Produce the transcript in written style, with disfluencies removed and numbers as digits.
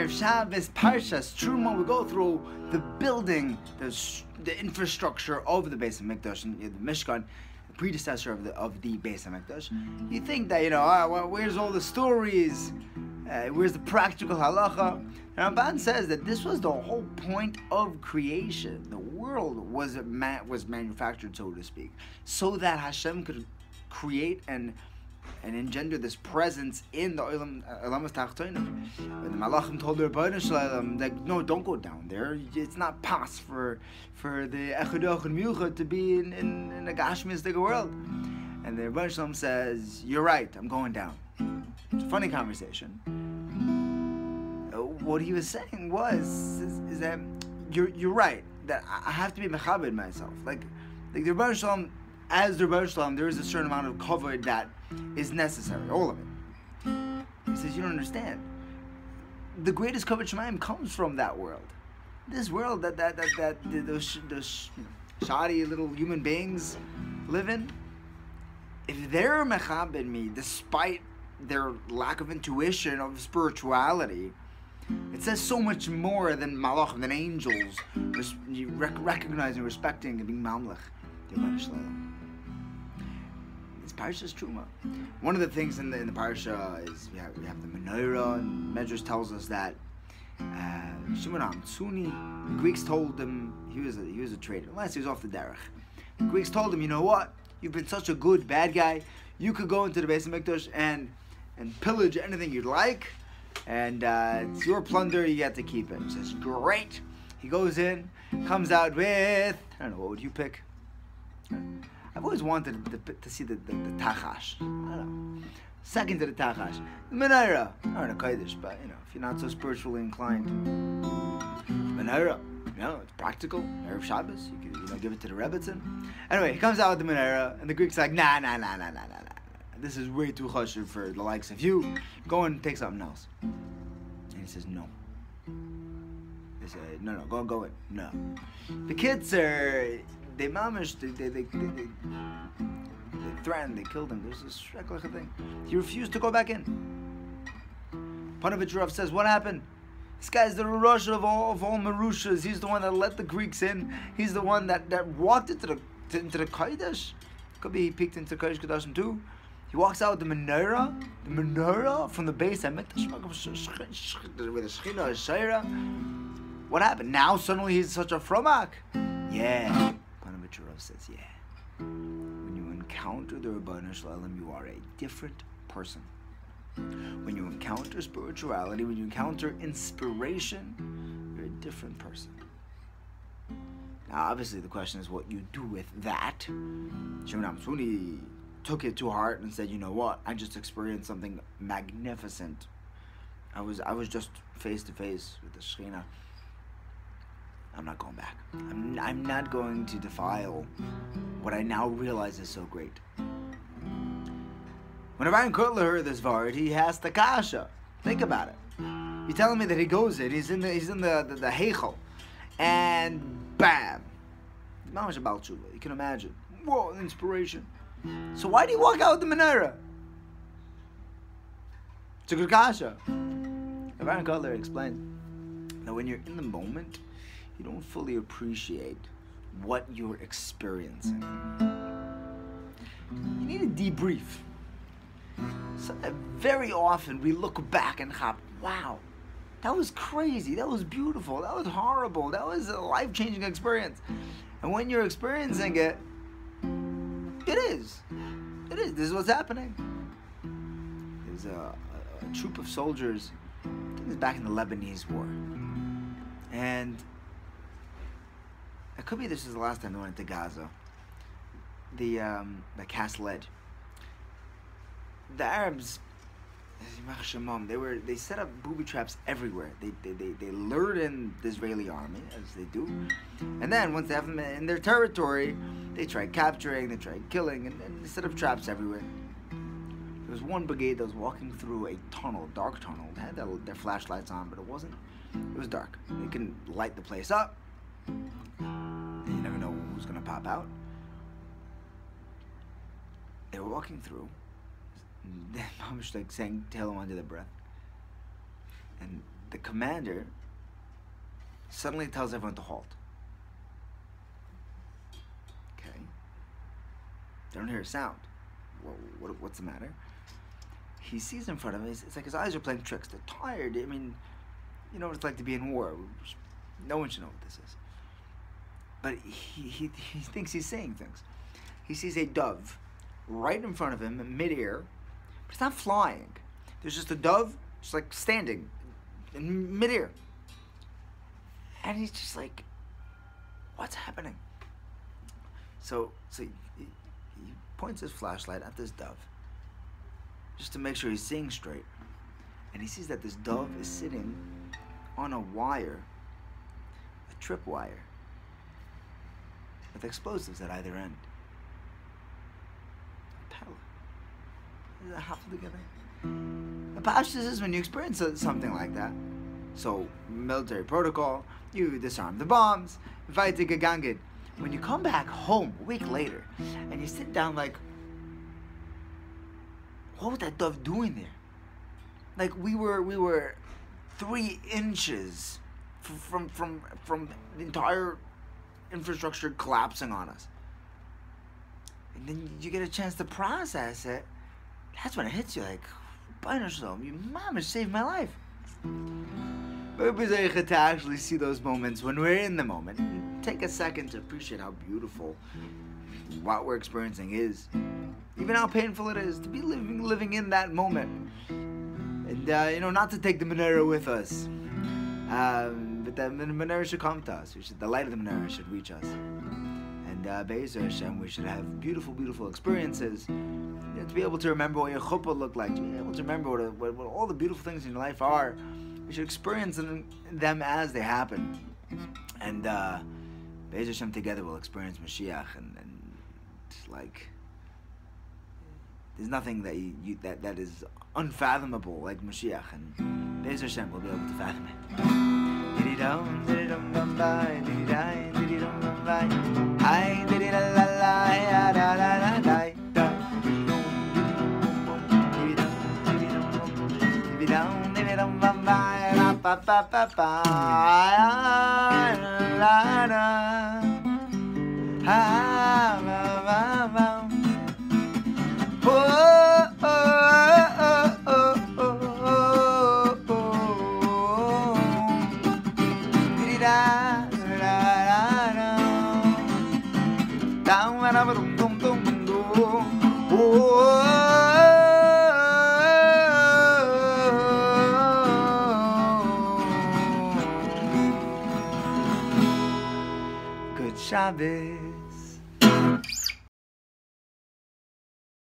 Erev Shabbos, Parshas Truma, we go through the building, the infrastructure of the Beis HaMikdash, and the Mishkan, the predecessor of the Beis HaMikdash. You think that, well, where's all the stories? Where's the practical halacha? And Ramban says that this was the whole point of creation. The world was manufactured, so to speak, so that Hashem could create and engender this presence in the Olam Tachtonim. When the Malachim told the Rebbeinu Shalom, like, no, don't go down there. It's not pas for the Echadoch and Miuchad to be in a Gashmistic world. And the Rebbeinu Shalom says, you're right, I'm going down. It's a funny conversation. What he was saying is that you're right, that I have to be mechabed myself. Like the Rebbeinu Shalom, as the Rebbeinu Shalom, there is a certain amount of cover that is necessary, all of it. He says, you don't understand. The greatest cover Shemayim comes from that world. This world that those shoddy little human beings live in. If they're mechabed me, despite their lack of intuition of spirituality, it says so much more than malachim, than angels, recognizing, respecting, and being mamlech. It's Parshas Truma. One of the things in the Parsha is we have the menorah, and Medrash tells us that Shimon HaMatzuni, the Greeks told him he was a traitor, unless he was off the derech. The Greeks told him, you know what? You've been such a good bad guy. You could go into the Beis HaMikdash and pillage anything you'd like. And it's your plunder, you get to keep it. He says, great. He goes in, comes out with, I don't know, what would you pick? I've always wanted to see the Tachash. I don't know. Second to the Tachash. The Menorah. Or the Kodesh, but if you're not so spiritually inclined. Menorah. It's practical. Erev Shabbos. You can give it to the Rebbetzin. Anyway, he comes out with the Menorah, and the Greek's like, nah. This is way too chashuv for the likes of you. Go and take something else. And he says, no. They say, no, go in. No. The kids they mamish, they threatened, they killed him. There's this shreklach thing. He refused to go back in. Panovich Rav says, what happened? This guy's the Rosh of all Marushas. He's the one that let the Greeks in. He's the one that walked into the Kodesh. Could be he peeked into Kodesh Kodashim too. He walks out with the menorah from the Beis HaMikdash with the Shechina Shaira. What happened? Now suddenly he's such a fromak. Yeah. Panovich Rav says, yeah. When you encounter the Rebbeinu Shalom, you are a different person. When you encounter spirituality, when you encounter inspiration, you're a different person. Now, obviously, the question is what you do with that. Shimon HaMatzuni took it to heart and said, you know what? I just experienced something magnificent. I was just face to face with the Shekhinah. I'm not going back. I'm not going to defile what I now realize is so great. When Ryan Kotler heard this word, he has the kasha. Think about it. You're telling me that he goes in, he's in the heichel, and bam, mamash Baal Tshuva. You can imagine. Whoa, inspiration. So why do you walk out with the menorah? It's a good kasha. Ryan Kotler explains that when you're in the moment, you don't fully appreciate what you're experiencing. You need a debrief. So very often we look back and hop, wow, that was crazy, that was beautiful, that was horrible, that was a life-changing experience. And when you're experiencing it, it is. This is what's happening. There's a troop of soldiers, I think it was back in the Lebanese war. And it could be this is the last time they went to Gaza. The cast lead. The Arabs, they set up booby traps everywhere. They lured in the Israeli army, as they do, and then once they have them in their territory, they try capturing, they try killing, and they set up traps everywhere. There was one brigade that was walking through a tunnel, dark tunnel. They had their flashlights on, but it was dark. They can light the place up, and you never know who's gonna pop out. They were walking through. Mom was like saying Tehillim under their breath, and the commander suddenly tells everyone to halt. Okay. They don't hear a sound. Well, what's the matter? He sees in front of him, it's like his eyes are playing tricks. They're tired. I mean, you know what it's like to be in war. No one should know what this is. But he thinks he's saying things. He sees a dove right in front of him in midair, but it's not flying. There's just a dove just like standing in midair. And he's just like, what's happening? So he points his flashlight at this dove just to make sure he's seeing straight. And he sees that this dove is sitting on a wire, a tripwire, with explosives at either end. The pashtus is when you experience something like that. So, military protocol, you disarm the bombs, fight the Gagangid. When you come back home a week later, and you sit down like, what was that dove doing there? Like we were 3 inches from the entire infrastructure collapsing on us. And then you get a chance to process it. That's when it hits you like, your mama saved my life. But to actually see those moments when we're in the moment, take a second to appreciate how beautiful what we're experiencing is. Even how painful it is to be living in that moment. And, not to take the menorah with us. But the menorah should come to us. The light of the menorah should reach us. And Be'ezer Hashem, we should have beautiful, beautiful experiences. To be able to remember what your chuppah looked like. To be able to remember what all the beautiful things in your life are. We should experience them as they happen. And Be'ezer Hashem together will experience Mashiach. And like, there's nothing that is unfathomable like Mashiach. And Be'ezer Hashem will be able to fathom it. Good Shabbos.